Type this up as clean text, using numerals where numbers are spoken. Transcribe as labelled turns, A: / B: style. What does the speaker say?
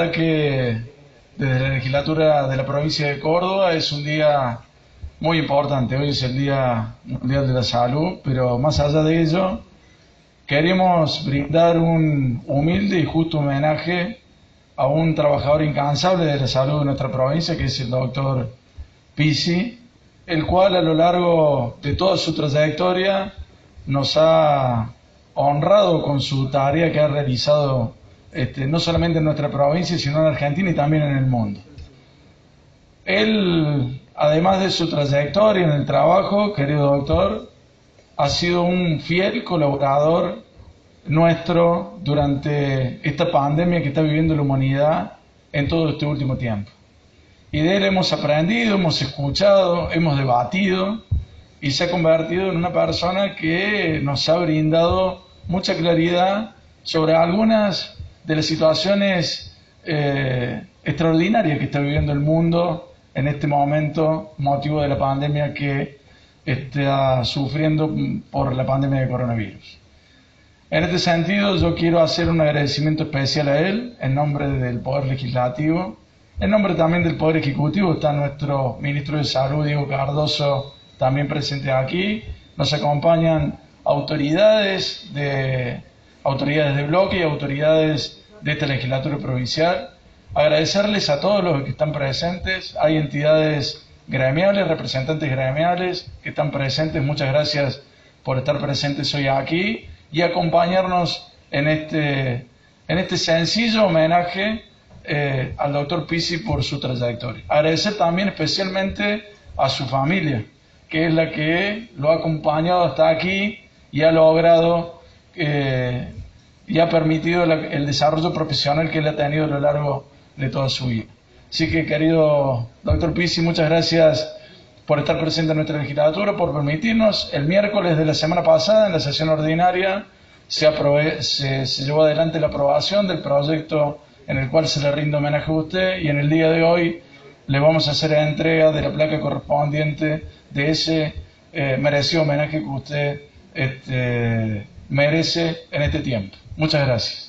A: verdad que desde la legislatura de la provincia de Córdoba es un día muy importante. Hoy es el Día Mundial de la Salud, pero más allá de ello, queremos brindar un humilde y justo homenaje a un trabajador incansable de la salud de nuestra provincia, que es el doctor Pisi, el cual a lo largo de toda su trayectoria nos ha honrado con su tarea que ha realizado no solamente en nuestra provincia, sino en Argentina y también en el mundo. Él, además de su trayectoria en el trabajo, querido doctor, ha sido un fiel colaborador nuestro durante esta pandemia que está viviendo la humanidad en todo este último tiempo. Y de él hemos aprendido, hemos escuchado, hemos debatido y se ha convertido en una persona que nos ha brindado mucha claridad sobre algunas de las situaciones extraordinarias que está viviendo el mundo en este momento, motivo de la pandemia que está sufriendo por la pandemia de coronavirus. En este sentido, yo quiero hacer un agradecimiento especial a él, en nombre del Poder Legislativo, en nombre también del Poder Ejecutivo. Está nuestro Ministro de Salud, Diego Cardoso, también presente aquí. Nos acompañan autoridades de bloque y autoridades de esta legislatura provincial. Agradecerles a todos los que están presentes. Hay entidades gremiales, representantes gremiales que están presentes. Muchas gracias por estar presentes hoy aquí y acompañarnos en este sencillo homenaje al doctor Pisi por su trayectoria. Agradecer también especialmente a su familia, que es la que lo ha acompañado hasta aquí y ha logrado y ha permitido el desarrollo profesional que él ha tenido a lo largo de toda su vida. Así que, querido doctor Pisi, muchas gracias por estar presente en nuestra legislatura, por permitirnos. El miércoles de la semana pasada, en la sesión ordinaria, se llevó adelante la aprobación del proyecto en el cual se le rinde homenaje a usted, y en el día de hoy le vamos a hacer entrega de la placa correspondiente de ese merecido homenaje que usted merece en este tiempo. Muchas gracias.